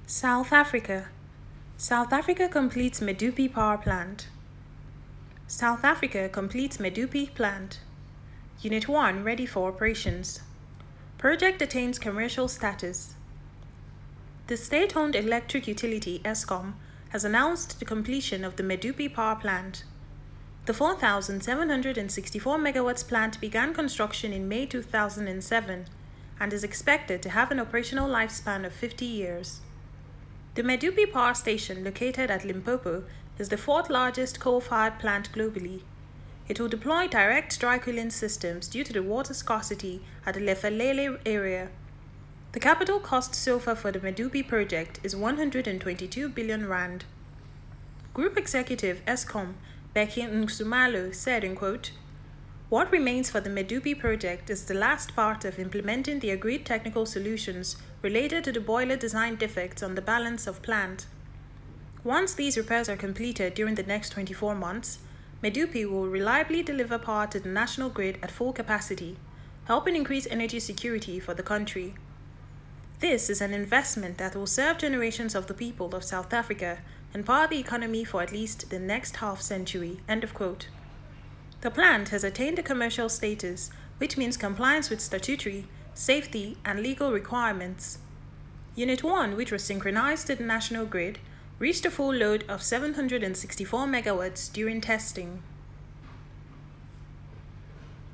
South Africa. South Africa completes Medupi power plant. South Africa completes Medupi plant. Unit 1 ready for operations. Project attains commercial status. The state-owned electric utility Eskom has announced the completion of the Medupi power plant. The 4,764 megawatts plant began construction in May 2007 and is expected to have an operational lifespan of 50 years. The Medupi power station, located at Limpopo, is the fourth largest coal-fired plant globally. It will deploy direct dry cooling systems due to the water scarcity at the Lefelele area. The capital cost so far for the Medupi project is 122 billion rand. Group Executive Eskom, Becky Nsumalo, said, in quote, "What remains for the Medupi project is the last part of implementing the agreed technical solutions related to the boiler design defects on the balance of plant. Once these repairs are completed during the next 24 months, Medupi will reliably deliver power to the national grid at full capacity, helping increase energy security for the country. This is an investment that will serve generations of the people of South Africa and power the economy for at least the next half-century." End of quote. The plant has attained a commercial status, which means compliance with statutory, safety, and legal requirements. Unit 1, which was synchronized to the national grid, reached a full load of 764 megawatts during testing.